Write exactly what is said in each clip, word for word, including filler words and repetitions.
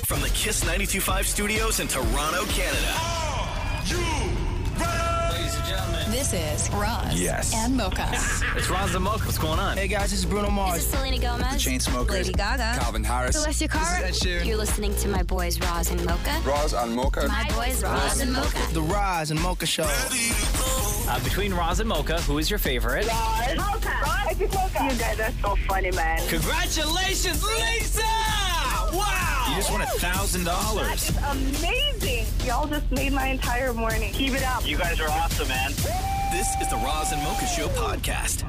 From the Kiss ninety-two point five studios in Toronto, Canada. Are you ready? Ladies and gentlemen. This is Roz yes. and Mocha. It's Roz and Mocha. What's going on? Hey guys, this is Bruno Mars. This is Selena Gomez. The Chainsmokers. Lady Gaga. Calvin Harris. Celestia Cara. This is Ed Sheeran. You're listening to my boys Roz and Mocha. Roz and Mocha. My boys Roz and Mocha. The Roz and Mocha Show. Uh, between Roz and Mocha, who is your favorite? Roz. Mocha. Roz. Mocha. You guys are so funny, man. Congratulations, Lisa! Wow! You just won a thousand dollars. That is amazing. Y'all just made my entire morning. Keep it up. You guys are awesome, man. This is the Roz and Mocha Show podcast.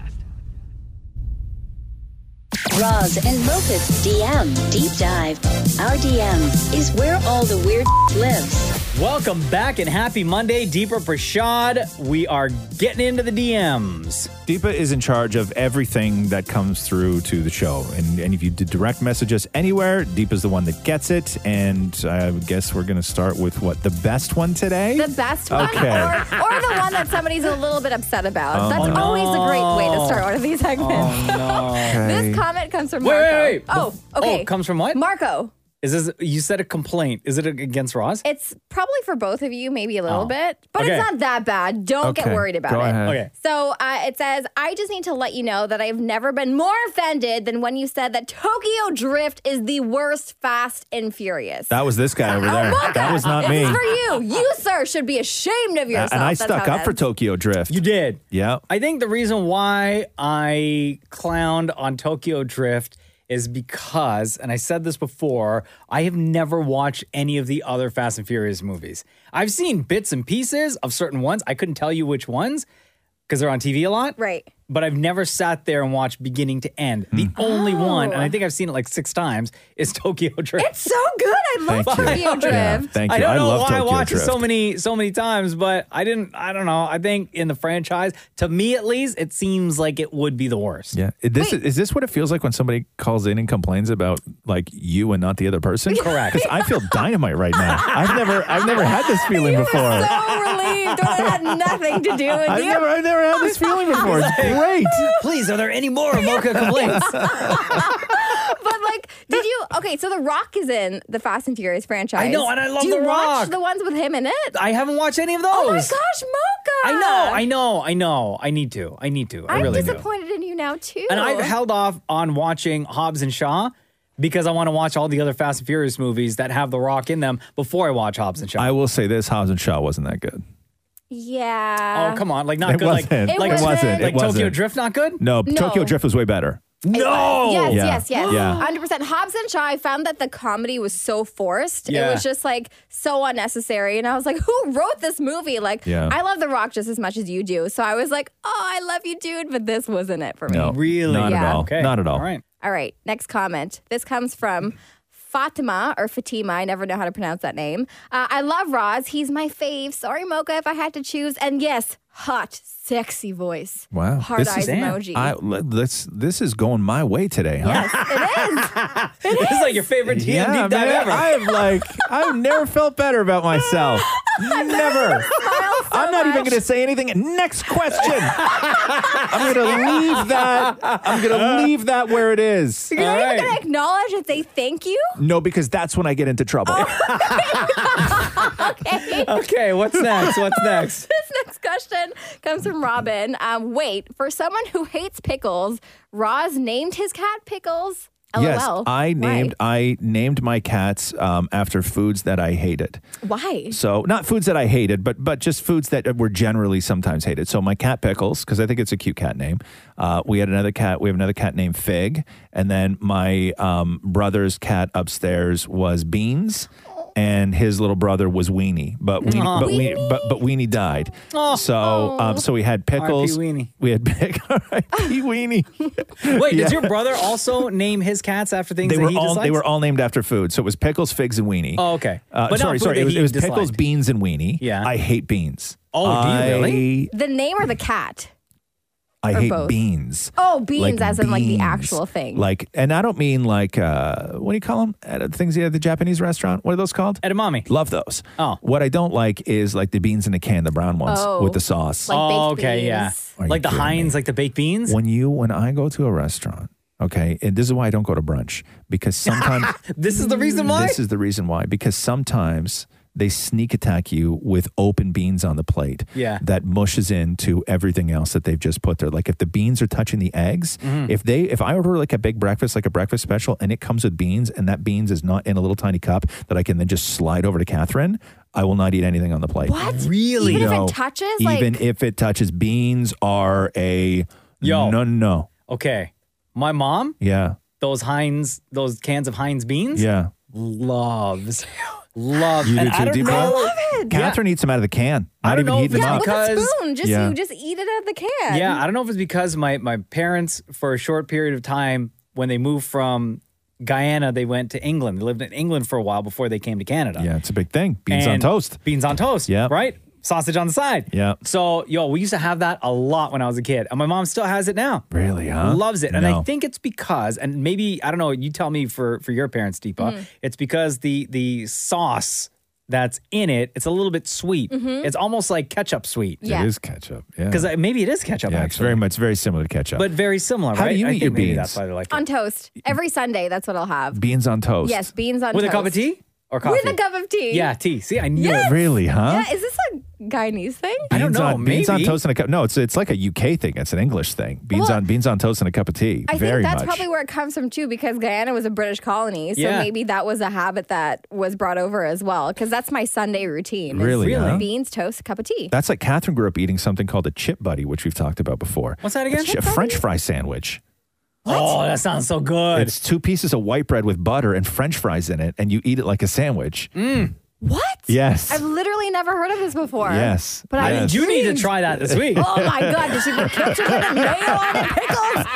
Roz and Mocha's D M Deep Dive. Our D M is where all the weird lives. Welcome back and happy Monday, Deepa Prashad. We are getting into the D Ms. Deepa is in charge of everything that comes through to the show. And, and if you did direct message us anywhere, Deepa's the one that gets it. And I guess we're going to start with what? The best one today? The best one? Okay. Or, or the one that somebody's a little bit upset about. Oh, That's no. always a great way to start one of these segments. Oh, no. Okay. This comment comes from Wait, Marco. wait, wait. Oh, okay. Oh, comes from what? Marco. Is this, you said a complaint. Is it against Roz? It's probably for both of you, maybe a little Oh. bit, but Okay. it's not that bad. Don't Okay, get worried about go it. ahead. Okay. So uh, it says, I just need to let you know that I've never been more offended than when you said that Tokyo Drift is the worst Fast and Furious. That was this guy over there. Mocha, That was not this me. is for you. You, sir, should be ashamed of yourself. And I That's stuck how it up for ends. Tokyo Drift. You did. Yeah. I think the reason why I clowned on Tokyo Drift is because, and I said this before, I have never watched any of the other Fast and Furious movies. I've seen bits and pieces of certain ones. I couldn't tell you which ones because they're on T V a lot. Right. But I've never sat there and watched beginning to end. The only one, and I think I've seen it like six times, is Tokyo Drift. It's so good. I love Thank you. Tokyo Drift. Yeah, thank you. I don't know love why Tokyo I watched Drift. it so many so many times, but I didn't. I don't know. I think in the franchise, to me at least, it seems like it would be the worst. Yeah. Is this, Wait. is this what it feels like when somebody calls in and complains about like you and not the other person? Correct. Because I feel dynamite right now. I've never I've never had this feeling You before. were so relieved when it had nothing to do with I've you. never I've never had this feeling before. It's great. Please, are there any more Mocha complaints? But like, did you? Okay, so The Rock is in the Fast and Furious franchise. I know, and I love Do you The watch Rock. the ones with him in it? I haven't watched any of those. Oh my gosh, Mocha! I know, I know, I know. I need to. I need to. I I'm really do. disappointed in you now too. And I've held off on watching Hobbs and Shaw because I want to watch all the other Fast and Furious movies that have The Rock in them before I watch Hobbs and Shaw. I will say this: Hobbs and Shaw wasn't that good. Yeah. oh, come on. Like, not It good. Like, wasn't. It like, wasn't. wasn't. like It Tokyo wasn't. Drift, not good? No, No. Tokyo Drift was way better. No. Yes, Yeah. yes, yes. Yeah. one hundred percent. Hobbs and Shaw, I found that the comedy was so forced. Yeah. It was just like so unnecessary. And I was like, who wrote this movie? Like, Yeah. I love The Rock just as much as you do. So I was like, oh, I love you, dude. But this wasn't it for me. No, Really? not Yeah. at all. Okay. Not at all. All right. All right, next comment. This comes from Fatima or Fatima. I never know how to pronounce that name. Uh, I love Roz. He's my fave. Sorry, Mocha, if I had to choose. And yes, hot, sexy voice. Wow. Heart This eyes is- emoji. I, let- let's, this is going my way today, huh? yes, it is. This is like your favorite D M Yeah, deep dive man, ever. I've like I've never felt better about myself. Never. I'm not even going to say anything. Next question. I'm going to leave that. I'm going to leave that where it is. You're not All even right. going to acknowledge that they thank you? No, because that's when I get into trouble. Okay. Okay, what's next? What's next? This next question comes from Robin. Um, wait, for someone who hates pickles, Roz named his cat Pickles. L O L. Yes, I named I named my cats um, after foods that I hated. Why? So not foods that I hated, but but just foods that were generally sometimes hated. So my cat Pickles, because I think it's a cute cat name. Uh, we had another cat. We have another cat named Fig, and then my um, brother's cat upstairs was Beans. And his little brother was Weenie, but Weenie, Aw. but, Weenie, but but Weenie died. So um, so we had Pickles. R I P Weenie. We had Pick. R I P Weenie. Wait, Yeah. did your brother also name his cats after things They that were he all dislikes? they were all named after food. So it was Pickles, Figs, and Weenie. Oh, okay. Uh, But not sorry, food sorry. that It was, he it was Pickles, disliked. Beans, and Weenie. Yeah. I hate beans. Oh, do you I, really? The name or the cat? I Or hate both? beans. Oh, beans, Like as in like the beans. actual thing. Like, and I don't mean like uh, what do you call them? Uh, things at the Japanese restaurant. What are those called? Edamame. Love those. Oh. What I don't like is like the beans in a can, the brown ones Oh. with the sauce. Like oh, baked okay, yeah. beans. Are you Like the kidding Heinz, me? like the baked beans? when you when I go to a restaurant Okay. And this is why I don't go to brunch because sometimes This is the reason why? This is the reason why. Because sometimes they sneak attack you with open beans on the plate. Yeah. That mushes into everything else that they've just put there. Like if the beans are touching the eggs, Mhm. if they if I order like a big breakfast, like a breakfast special, and it comes with beans, and that beans is not in a little tiny cup that I can then just slide over to Catherine, I will not eat anything on the plate. What? Really? Even if No. it touches? Even like, if it touches, beans are a Yo. no no. Okay. My mom, Yeah. those Heinz, those cans of Heinz beans, Yeah. loves, loves. You do and I too, don't Deepa? know. love it. Catherine eats them out of the can. I Not don't even know heating if them yeah, up. with a because- spoon. Just Yeah. you just eat it out of the can. Yeah, I don't know if it's because my my parents, for a short period of time, when they moved from Guyana, they went to England. They lived in England for a while before they came to Canada. Yeah, it's a big thing. Beans on And toast. Beans on toast. Yeah. Right? Sausage on the side. Yeah. So, yo, we used to have that a lot when I was a kid. And my mom still has it now. Really, huh? Loves it. And I No. think it's because, and maybe, I don't know, you tell me for, for your parents, Deepa, Mm. it's because the the sauce that's in it, it's a little bit sweet. Mhm. It's almost like ketchup sweet. Yeah. It is ketchup. Yeah. Because maybe it is ketchup, yeah, it's actually. very much very similar to ketchup. But very similar, How do right? you I eat think your maybe beans? that's why they like it. On toast. Every Sunday, that's what I'll have. beans on toast. Yes, beans on With toast. a cup of tea? Or coffee? With a cup of tea. Yeah, tea. See, I knew Yes. it. Really, huh? Yeah, is this a Guyanese thing? I don't Beans know, On, beans on maybe. toast and a cup. No, it's it's like a U K thing. It's an English thing. Beans Well, on beans on toast and a cup of tea. I very think that's much. probably where it comes from too, because Guyana was a British colony, so Yeah. maybe that was a habit that was brought over as well. Because that's my Sunday routine. is Really, huh? Beans, toast, cup of tea. That's like Catherine grew up eating something called a chip buddy, which we've talked about before. What's that again? It's a French fry sandwich. Oh, that sounds so good. It's two pieces of white bread with butter and French fries in it, and you eat it like a sandwich. Mm. What? Yes. I've literally never heard of this before. Yes. But I Yes. You need to try that this week. Oh my God, did she put ketchup in it, mayo on it, pickles?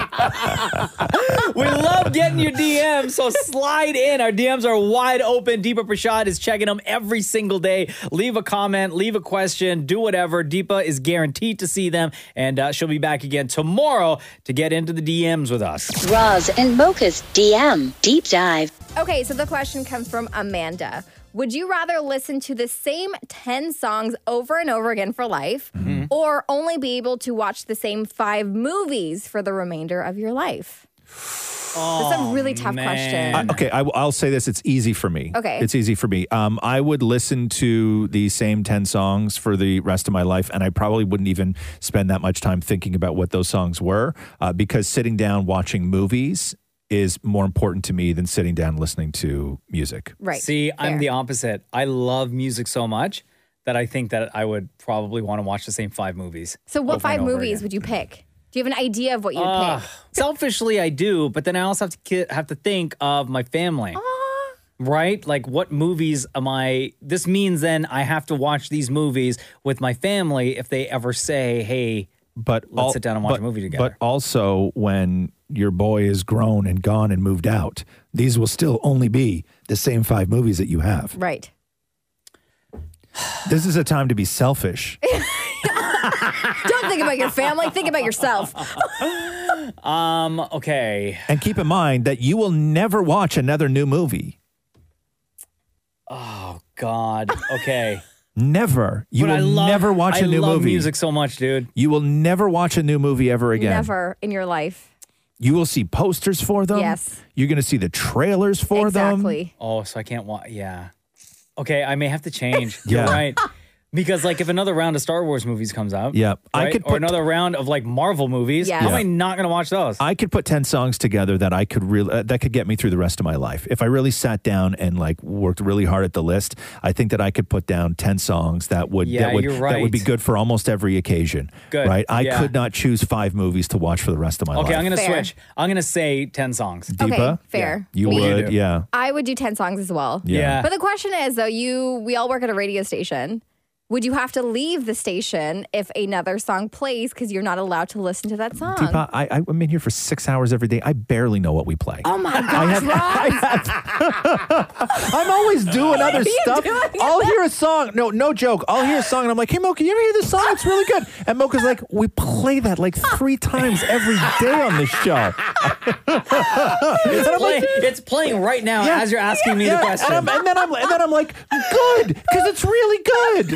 We love getting your D Ms, so slide in. Our D Ms are wide open. Deepa Prashad is checking them every single day. Leave a comment, leave a question, do whatever. Deepa is guaranteed to see them, and uh, she'll be back again tomorrow to get into the D Ms with us. Roz and Mocha's D M Deep Dive. Okay, so the question comes from Amanda. Would you rather listen to the same ten songs over and over again for life, Mm-hmm. or only be able to watch the same five movies for the remainder of your life? That's a really tough question. I- okay, I, will say this. It's easy for me. Okay. It's easy for me. Um, I would listen to the same ten songs for the rest of my life, and I probably wouldn't even spend that much time thinking about what those songs were, uh, because sitting down watching movies is more important to me than sitting down listening to music. Right. See, I'm Fair. the opposite. I love music so much that I think that I would probably want to watch the same five movies. So what over and five over movies again. would you pick? Do you have an idea of what you'd Uh, pick? selfishly, I do, but then I also have to ki- have to think of my family. Right? Like, what movies am I? This means then I have to watch these movies with my family if they ever say, hey, But let's al- sit down and watch but- a movie together. But also, when your boy is grown and gone and moved out, these will still only be the same five movies that you have. Right. This is a time to be selfish. Don't think about your family. Think about yourself. um, okay. And keep in mind that you will never watch another new movie. Oh, God. Okay. Never. You But will I love, never watch I a new love movie. music so much, dude. You will never watch a new movie ever again. Never in your life. You will see posters for them. Yes. You're going to see the trailers for them. Exactly. Oh, so I can't watch. Yeah. Okay, I may have to change. Yeah. You're right. Because, like, if another round of Star Wars movies comes out, Yeah. I right? could or put- another round of like Marvel movies, Yes. how am Yeah. I not going to watch those? I could put ten songs together that I could really uh, that could get me through the rest of my life. If I really sat down and like worked really hard at the list, I think that I could put down ten songs that would Yeah, that would you're that would be right. good for almost every occasion. Good. Right? I Yeah. could not choose five movies to watch for the rest of my life. Okay, I'm going to Fair. switch. I'm going to say ten songs. Deepa, Okay, fair. you Me- would, do. yeah. I would do ten songs as well. Yeah. Yeah. But the question is, though, you we all work at a radio station. Would you have to leave the station if another song plays because you're not allowed to listen to that song? Deepa, I, I'm in here for six hours every day. I barely know what we play. Oh my gosh, Rob! I'm always doing other you stuff. doing I'll hear a song. No, no joke. I'll hear a song and I'm like, hey, Mocha, you ever hear this song? It's really good. And Mocha's like, we play that like three times every day on this show. It's, play, it's playing right now Yeah. as you're asking me Yeah, the question. And, I'm, and, then I'm, and then I'm like, good, because it's really good.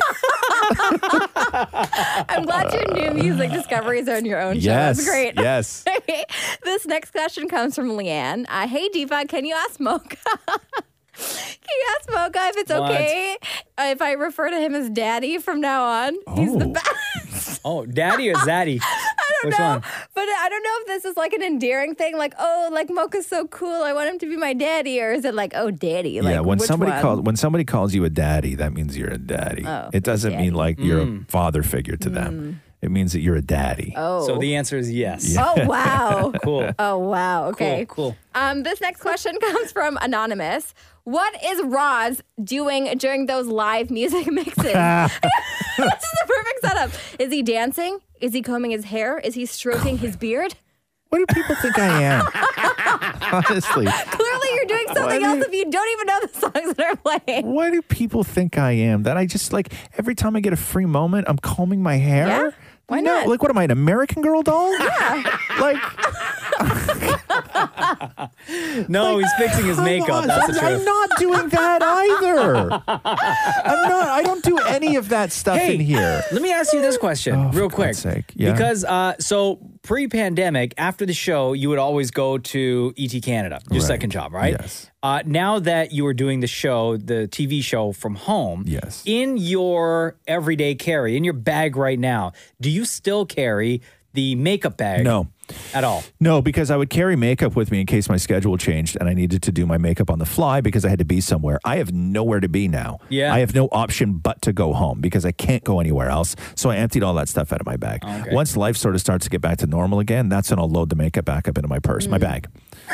I'm glad your new music discoveries are on your own show. Yes, That's great. yes. Okay. This next question comes from Leanne. Uh, hey, Deepa, can you ask Mocha? Can you ask Mocha if it's What? okay uh, if I refer to him as Daddy from now on? He's the Oh. best. Oh, Daddy or Zaddy? I don't Which know. one? But I don't know if this is like an endearing thing, like, oh, like Mocha's so cool, I want him to be my daddy, or is it like, oh, daddy? Like, yeah, when which somebody one? calls when somebody calls you a daddy, that means you're a daddy. Oh, it doesn't daddy. mean like you're Mm. a father figure to them. It means that you're a daddy. Oh. So the answer is yes. Oh, wow. Cool. Oh, wow. Okay. Cool, cool. Um, this next question comes from Anonymous. What is Roz doing during those live music mixes? This is the perfect setup. Is he dancing? Is he combing his hair? Is he stroking his beard? What do people think I am? Honestly. Clearly, you're doing something do else you- if you don't even know the songs that are playing. What do people think I am? That I just like every time I get a free moment, I'm combing my hair? Yeah? Why no, not? Like, what am I, an American Girl doll? Yeah. Like, No, he's fixing his makeup. That's the I'm truth. not doing that either. I'm not. I don't do any of that stuff Hey, in here. let me ask you this question Oh, for real quick. God's sake. Yeah. Because uh, so pre-pandemic, after the show, you would always go to E T Canada, your Right. second job, right? Yes. Uh, now that you are doing the show, the T V show from home, Yes. in your everyday carry, in your bag right now, do you still carry the makeup bag? No. At all? No, because I would carry makeup with me in case my schedule changed and I needed to do my makeup on the fly because I had to be somewhere. I have nowhere to be now. Yeah. I have no option but to go home because I can't go anywhere else. So I emptied all that stuff out of my bag. Okay. Once life sort of starts to get back to normal again, that's when I'll load the makeup back up into my purse, my bag.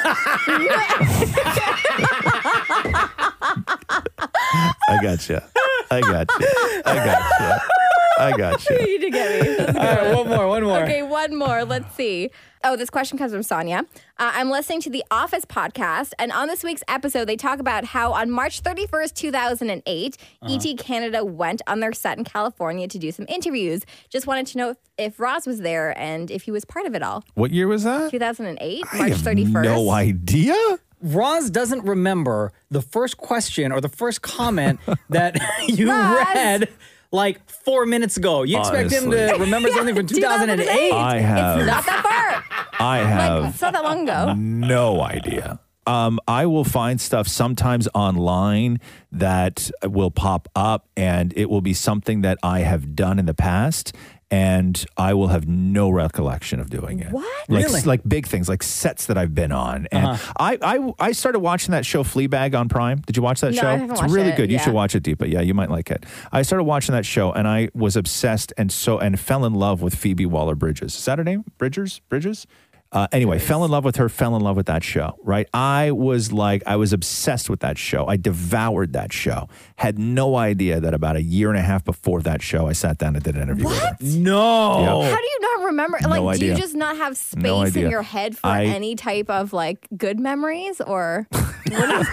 I gotcha. I gotcha. I gotcha. I gotcha. You did get me. That's All right, one more, one more. Okay, one more. Let's see. Oh, this question comes from Sonia. Uh, I'm listening to the Office podcast, and on this week's episode, they talk about how on March thirty-first, two thousand eight, Uh-huh. E T Canada went on their set in California to do some interviews. Just wanted to know if, if Roz was there and if he was part of it all. What year was that? two thousand eight, I March have thirty-first. no idea. Roz doesn't remember the first question or the first comment that you Roz. read like four minutes ago. You expect him to Honestly. remember something from two thousand eight? I have. It's not that far. I have. Like, it's not that long ago. No idea. Um, I will find stuff sometimes online that will pop up, and it will be something that I have done in the past, and I will have no recollection of doing it. What? Like, Really? like big things, like sets that I've been on. And Uh-huh. I, I I started watching that show Fleabag on Prime. Did you watch that No, show? I haven't it's watched really it, good. You yeah. should watch it, Deepa. Yeah, you might like it. I started watching that show, and I was obsessed and so and fell in love with Phoebe Waller-Bridges. Is that her name? Bridgers? Bridges? Uh, anyway, fell in love with her, fell in love with that show, right? I was like, I was obsessed with that show. I devoured that show. Had no idea that about a year and a half before that show, I sat down and did an interview with her. No. How do you not remember? No Like, do you idea. just not have space No in idea. your head for I- any type of like good memories, or what is?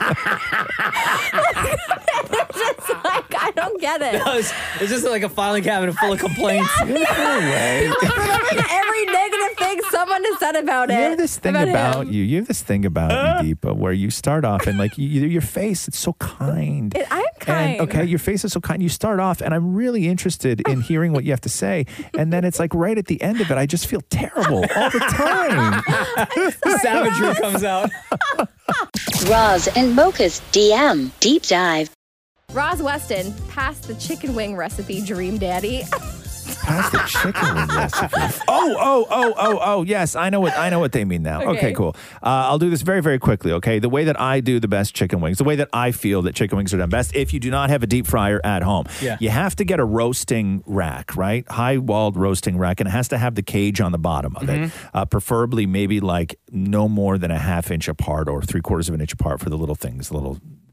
It's just like I don't get it. It's, it's just like a filing cabinet full of complaints. No way. Remembering every negative thing someone has said about it. You have this thing about, about, him. you. You have this thing about you, Deepa, where you start off and like you, your face, it's so kind. It- I'm kind. And, okay, your face is so kind. You start off, and I'm really interested in hearing what you have to say, and then it's like right at the end of it, I just feel terrible all the time. Savagery comes out. Roz and Mocha's D M Deep Dive. Roz Weston passed the chicken wing recipe, Dream Daddy. Pass the chicken wing recipe. Oh, oh, oh, oh, oh, yes. I know what I know what they mean now. Okay, Okay. cool. Uh, I'll do this very, very quickly, okay? The way that I do the best chicken wings, the way that I feel that chicken wings are done best, if you do not have a deep fryer at home, Yeah. you have to get a roasting rack, right? High-walled roasting rack, and it has to have the cage on the bottom of it. Uh, preferably maybe like no more than a half inch apart or three quarters of an inch apart for the little things, the little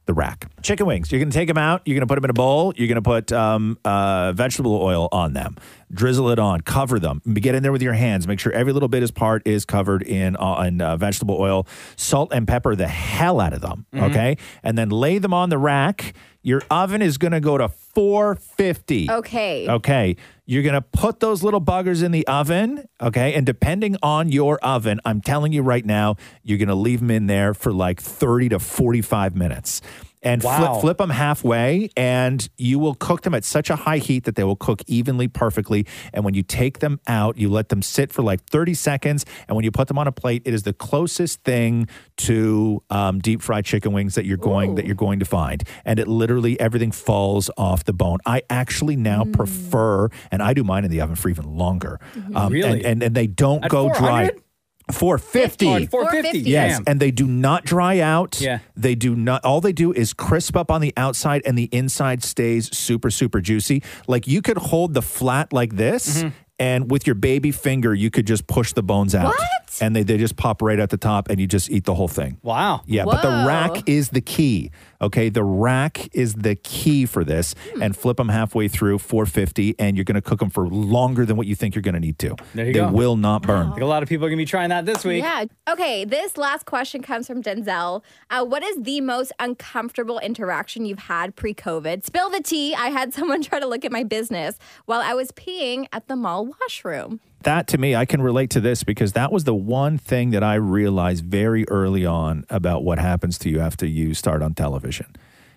the rack. Chicken wings, you're going to take them out. You're going to put them in a bowl. You're going to put um, uh, vegetable oil on them. Drizzle it on. Cover them. Get in there with your hands. Make sure every little bit is part is covered in, uh, in uh, vegetable oil. Salt and pepper the hell out of them, Mhm. okay? And then lay them on the rack. Your oven is going to go to four fifty. Okay. Okay. You're going to put those little buggers in the oven, okay? And depending on your oven, I'm telling you right now, you're going to leave them in there for like thirty to forty-five minutes. And Wow. flip, flip them halfway, and you will cook them at such a high heat that they will cook evenly, perfectly. And when you take them out, you let them sit for like thirty seconds. And when you put them on a plate, it is the closest thing to um, deep fried chicken wings that you're going that you're going to find. And it literally everything falls off the bone. I actually now Mm. prefer, and I do mine in the oven for even longer. Um, Really? And, and and they don't At go four dry. hundred? four fifty. Oh, four fifty. Yes, Damn. and they do not dry out. Yeah. They do not. All they do is crisp up on the outside, and the inside stays super, super juicy. Like you could hold the flat like this, Mm-hmm. and with your baby finger, you could just push the bones out. What? And they, they just pop right at the top, and you just eat the whole thing. Wow. Yeah, but the Whoa. rack is the key. Okay, the rack is the key for this, Hmm. and flip them halfway through four fifty, and you're going to cook them for longer than what you think you're going to need to. There you they go. will not burn. I think a lot of people are going to be trying that this week. Yeah. Okay. This last question comes from Denzel. Uh, what is the most uncomfortable interaction you've had pre-COVID? Spill the tea. I had someone try to look at my business while I was peeing at the mall washroom. That to me, I can relate to this because that was the one thing that I realized very early on about what happens to you after you start on television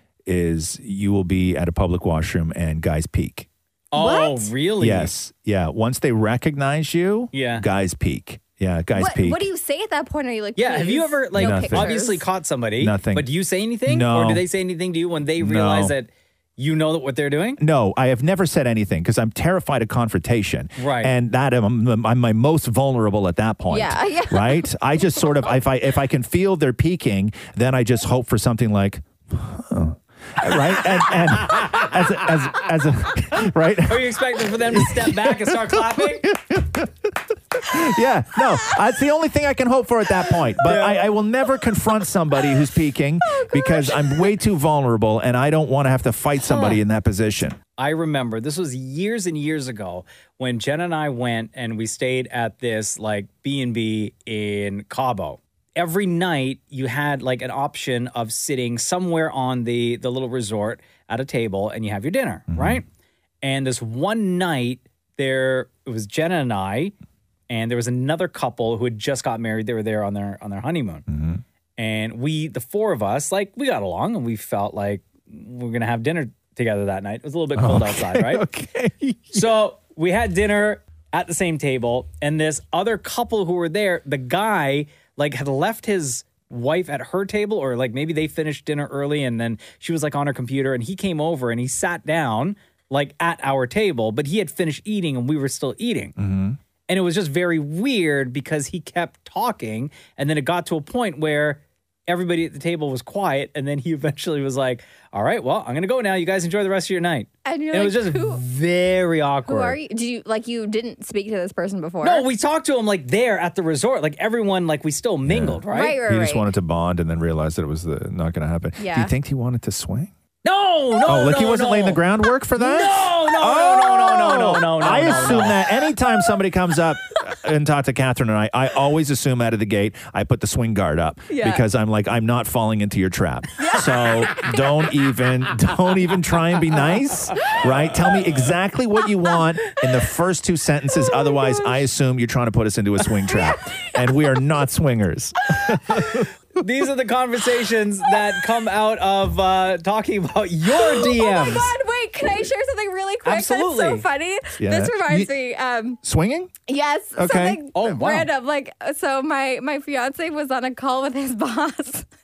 is you will be at a public washroom and guys peek. Oh, What? really? Yes. Yeah. Once they recognize you, Yeah. guys peek. Yeah, guys What, peek. what do you say at that point? Are you like, Yeah, have you "Please, ever like no Nothing. pictures?" obviously caught somebody? Nothing. But do you say anything? No. Or do they say anything to you when they No. realize that you know that what they're doing? No, I have never said anything because I'm terrified of confrontation. Right. And that I'm, I'm my most vulnerable at that point. Yeah, yeah. Right. I just sort of if I if I can feel they're peaking, then I just hope for something like, huh. Right. And, and as a, as as a right. Are you expecting for them to step back and start clapping? Yeah. No, that's the only thing I can hope for at that point. But I, I will never confront somebody who's peaking because I'm way too vulnerable and I don't want to have to fight somebody in that position. I remember this was years and years ago when Jen and I went and we stayed at this like B and B in Cabo. Every night you had like an option of sitting somewhere on the the little resort at a table and you have your dinner, right? And this one night there it was Jenna and I and there was another couple who had just got married. They were there on their on their honeymoon. And we the four of us like we got along and we felt like we we're going to have dinner together that night. It was a little bit cold outside, right? Okay. So we had dinner at the same table, and this other couple who were there, the guy like had left his wife at her table, or like maybe they finished dinner early and then she was like on her computer, and he came over and he sat down like at our table, but he had finished eating and we were still eating. And it was just very weird because he kept talking, and then it got to a point where everybody at the table was quiet, and then he eventually was like, all right, well, I'm going to go now. You guys enjoy the rest of your night. And you're it like, was just who, very awkward. who are you? Do you like you didn't speak to this person before? No, we talked to him like there at the resort. Like everyone, like we still mingled, right? Right, right, He just right. wanted to bond and then realized that it was the, not going to happen. Do Yeah. you think he wanted to swing? No, no, Oh, like no, he wasn't no. laying the groundwork for that? No, no, no, no, no, no, no, no, no. I no, assume no. that anytime somebody comes up and talk to Catherine and I, I always assume out of the gate, I put the swing guard up Yeah. because I'm like, I'm not falling into your trap. So don't even, don't even try and be nice, right? Tell me exactly what you want in the first two sentences. Otherwise, I assume you're trying to put us into a swing trap, and we are not swingers. These are the conversations that come out of uh, talking about your D Ms. Oh my God, wait, can I share something really quick? That's Absolutely. so funny. Yeah. This reminds You- me, um, Swinging? yes, Okay. something Oh, wow. random. Like, so my, my fiance was on a call with his boss, and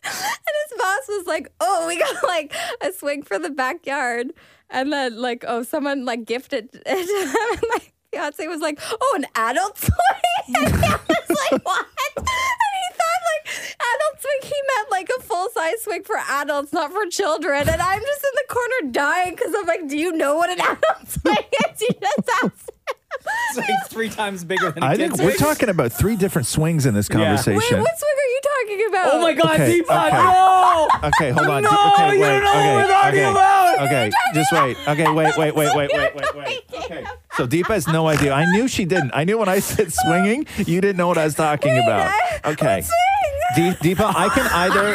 his boss was like, oh, we got like a swing for the backyard. And then like, oh, someone like gifted it to him. And my fiance was like, oh, an adult swing? And he was like, what? And he thought like adult swing, he meant like a full size swing for adults, not for children. And I'm just in the corner dying because I'm like, do you know what an adult swing is? You just asked. It's like three times bigger than a I kid's think we're swing. talking about three different swings in this Yeah. conversation. Wait, what swing are you talking about? Oh my God, Okay, Deepa, okay. no! Okay, hold on. No, okay, you wait. don't know okay, what we're talking okay, about. Okay, just wait. Okay, wait, wait, wait, wait, wait, wait, wait. Okay. So Deepa has no idea. I knew she didn't. I knew when I said swinging, you didn't know what I was talking about. Okay. De- Deepa, I can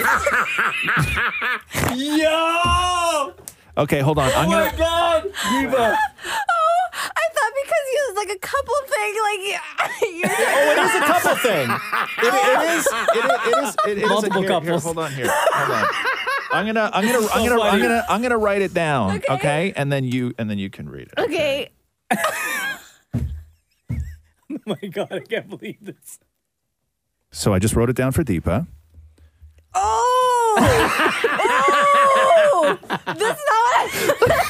either. Yo! Okay, hold on. Oh I'm my gonna. God, Deepa. Oh, I thought because he was like a couple thing, like you're Oh, it is a couple thing. It, it is. It, is- it is. It is Multiple a, here, here, couples. hold on here. Hold on. I'm gonna. I'm gonna. I'm So gonna. I'm funny. gonna. I'm gonna write it down. Okay. Okay, and then you. And then you can read it. okay. Oh my God, I can't believe this. So I just wrote it down for Deepa. Oh, oh, that's not.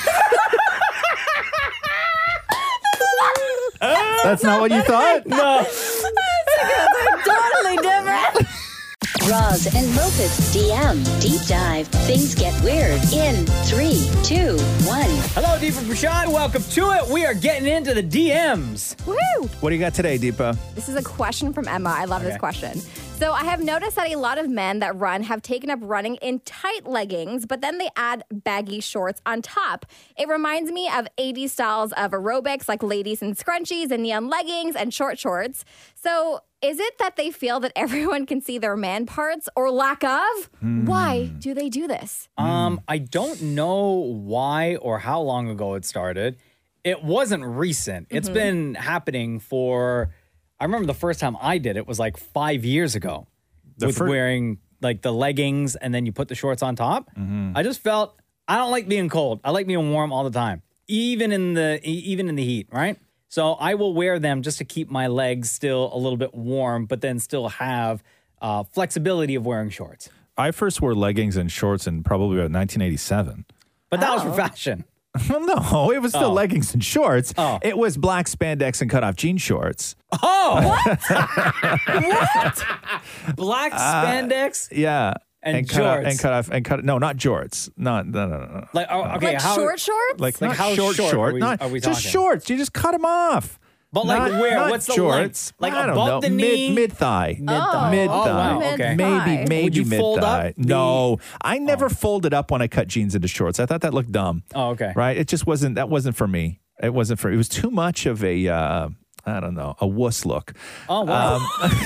That's not what you thought? No. Totally different. Roz and Mocha's D M Deep Dive. Things get weird in three, two, one. Hello, Deepa Prashad. Welcome to it. We are getting into the D Ms. Woo! What do you got today, Deepa? This is a question from Emma. I love this Okay. question. So I have noticed that a lot of men that run have taken up running in tight leggings, but then they add baggy shorts on top. It reminds me of eighties styles of aerobics, like ladies in scrunchies and neon leggings and short shorts. So is it that they feel that everyone can see their man parts or lack of? Why do they do this? Um, I don't know why or how long ago it started. It wasn't recent. It's been happening for, I remember the first time I did it was like five years ago The with fir- wearing like the leggings and then you put the shorts on top. I just felt, I don't like being cold. I like being warm all the time, even in the, e- even in the heat, right? So I will wear them just to keep my legs still a little bit warm, but then still have uh, flexibility of wearing shorts. I first wore leggings and shorts in probably about nineteen eighty-seven. But that was Oh. for fashion. Well, no, it was still Oh. leggings and shorts. Oh. It was black spandex and cut-off jean shorts. Oh, what? Black spandex Yeah. And cut off, jorts. and cut off and cut. No, not jorts. Not no no no. no. like oh, okay, Like how short shorts? Like, Like not how short short short. are we- not are we just talking? shorts. You just cut them off. But like Not- where? not What's the shorts? length? Like I don't above know. the knee? Mid mid thigh. Mid thigh. Mid Oh, thigh. wow. Mid Okay. thigh. Maybe maybe Would you mid fold thigh. up the- No, I never folded up when I cut jeans into shorts. I thought that looked dumb. Oh, okay. Right? It just wasn't. That wasn't for me. It wasn't for. It was too much of a. Uh, I don't know, a wuss look. Oh wow.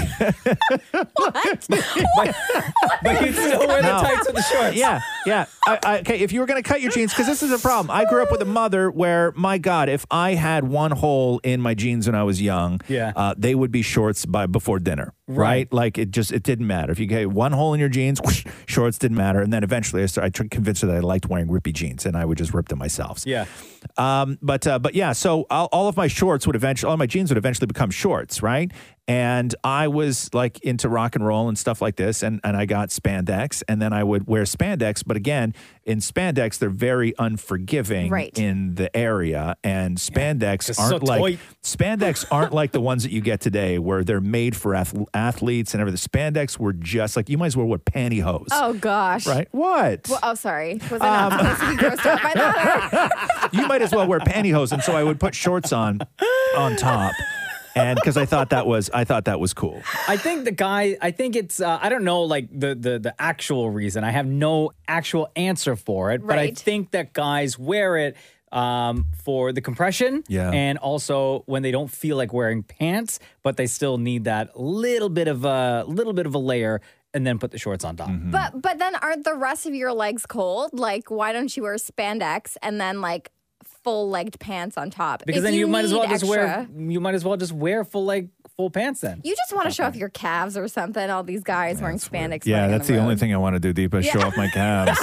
but, but you still wear the No. tights with the shorts. Yeah, yeah. I, I, okay, if you were going to cut your jeans, because this is a problem. I grew up with a mother where, my God, if I had one hole in my jeans when I was young, Yeah. uh, they would be shorts by before dinner, right? Right. Like it just it didn't matter if you get one hole in your jeans, whoosh, shorts didn't matter. And then eventually, I started, I tried to convince her that I liked wearing rippy jeans, and I would just rip them myself. Yeah. Um, but uh, but yeah, so all, all of my shorts would eventually, all my jeans would eventually become shorts, right? And I was like into rock and roll and stuff like this, and, and I got spandex, and then I would wear spandex. But again, in spandex, they're very unforgiving Right. in the area, and spandex Just aren't so like tight. spandex aren't like the ones that you get today, where they're made for ath- athletes and everything. Spandex were just like you might as well wear pantyhose, Oh gosh. right? What? Well, oh, sorry. Was I not supposed to be grossed out by that? You might as well wear pantyhose, and so I would put shorts on on top, and because I thought that was I thought that was cool. I think the guy, I think it's, uh, I don't know, like the, the the actual reason. I have no actual answer for it, but I Right. think that guys wear it um, for the compression, Yeah. and also when they don't feel like wearing pants, but they still need that little bit of a little bit of a layer, and then put the shorts on top. But but then aren't the rest of your legs cold? Like, why don't you wear spandex and then like full legged pants on top? Because If then you, might as well need just wear extra- you might as well just wear full like full pants then. You just want to show off your calves or something. All these guys wearing spandex. Yeah, running on that's the, only road. thing I want to do, Deepa. Show off my calves.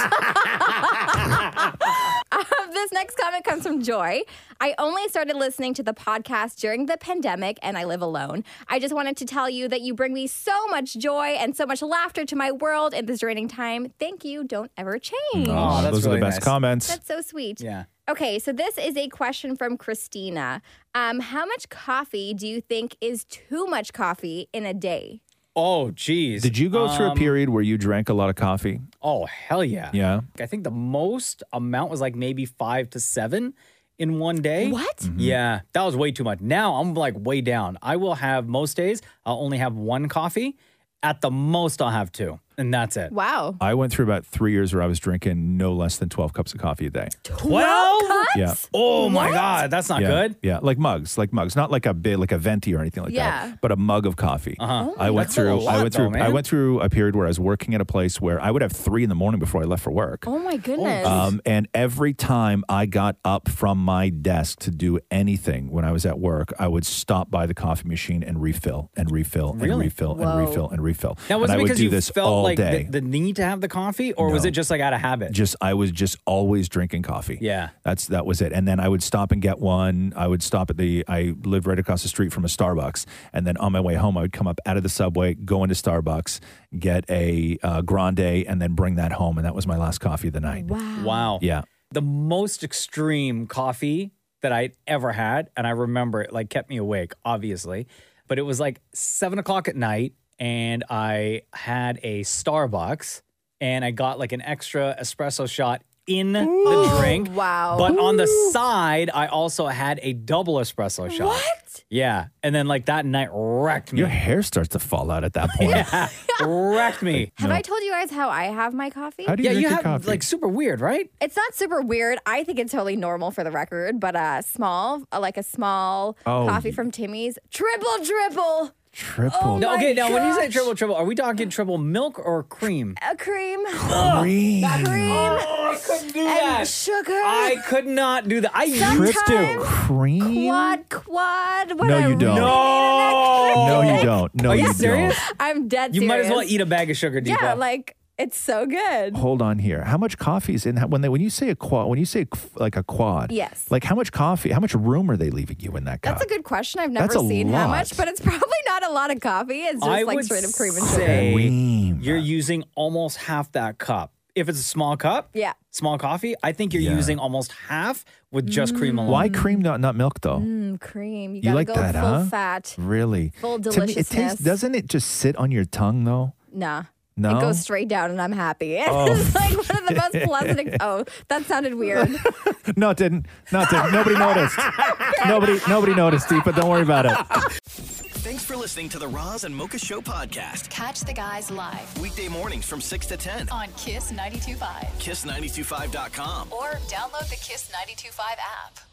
This next comment comes from Joy. I only started listening to the podcast during the pandemic and I live alone. I just wanted to tell you that you bring me so much joy and so much laughter to my world in this draining time. Thank you. Don't ever change. Oh, that's Those are really the best nice. comments. That's so sweet. Yeah. Okay, so this is a question from Christina. Um, how much coffee do you think is too much coffee in a day? Oh, geez. Did you go through a Um, period where you drank a lot of coffee? Oh, hell yeah. Yeah. I think the most amount was like maybe five to seven in one day. What? Mm-hmm. Yeah, that was way too much. Now I'm like way down. I will have most days, I'll only have one coffee. At the most, I'll have two, and that's it. Wow. I went through about three years where I was drinking no less than twelve cups of coffee a day. twelve? Yeah. Oh my God, that's not yeah. good. Yeah, like mugs, like mugs, not like a big, like a venti or anything like Yeah. that, but a mug of coffee. Uh-huh. I went That's through. a lot, I went through. though, I man. went through a period where I was working at a place where I would have three in the morning before I left for work. Oh my goodness. Um, and every time I got up from my desk to do anything when I was at work, I would stop by the coffee machine and refill and refill and Really? refill Whoa. and refill and refill. Now, was and it I would because do you this felt all like day. the, the need to have the coffee, or was No. it just like out of habit? Just I was just always drinking coffee. Yeah. That's that was it. And then I would stop and get one. I would stop at the I lived right across the street from a Starbucks, and then on my way home I would come up out of the subway, go into Starbucks, get a uh, grande, and then bring that home, and that was my last coffee of the night. wow. Wow. Yeah. The most extreme coffee that I'd ever had, and I remember it like kept me awake, obviously, but it was like seven o'clock at night, and I had a Starbucks, and I got like an extra espresso shot in the drink. Wow. But on the side, I also had a double espresso shot. What? Yeah. And then like that night wrecked me. Your hair starts to fall out at that point. Yeah. Wrecked me. Have I told you guys how I have my coffee? How do you Yeah, drink you your have coffee? like super weird, right? It's not super weird. I think it's totally normal for the record, but uh, small, uh, like a small Oh, coffee y- from Timmy's. Triple, triple. Triple Oh No, my okay, now when you say gosh. triple triple, are we talking triple milk or cream? A cream. cream. Cream. Oh, I couldn't do And sugar. I could not do that. I used Sometimes- Triple cream. Quad, quad. When No, I you don't. really No, need an you don't. No, Are you you serious? don't. I'm dead You serious. might as well eat a bag of sugar, Deepa. Yeah, like it's so good. Hold on here. How much coffee is in when they when you say a quad when you say like a quad? Yes. Like how much coffee? How much room are they leaving you in that cup? That's a good question. I've never That's a seen how lot. much, but it's probably not a lot of coffee. It's just I like would straight up cream and sugar. say Cream. you're using almost half that cup. If it's a small cup, Yeah. small coffee, I think you're Yeah. using almost half with just cream alone. Why cream not not milk though? Mm, cream. You You gotta like go that, full huh? fat. Really? Full To me, it tastes. deliciousness. Doesn't it just sit on your tongue though? Nah. No? It goes straight down and I'm happy. Oh. It's like one of the most pleasant. Ex- oh, that sounded weird. No, it didn't. No, it didn't. Nobody noticed. nobody. Nobody noticed, Deepa. Don't worry about it. Thanks for listening to the Roz and Mocha Show podcast. Catch the guys live Weekday mornings from six to ten. on Kiss ninety-two point five kiss nine two five dot com. or download the Kiss ninety-two point five app.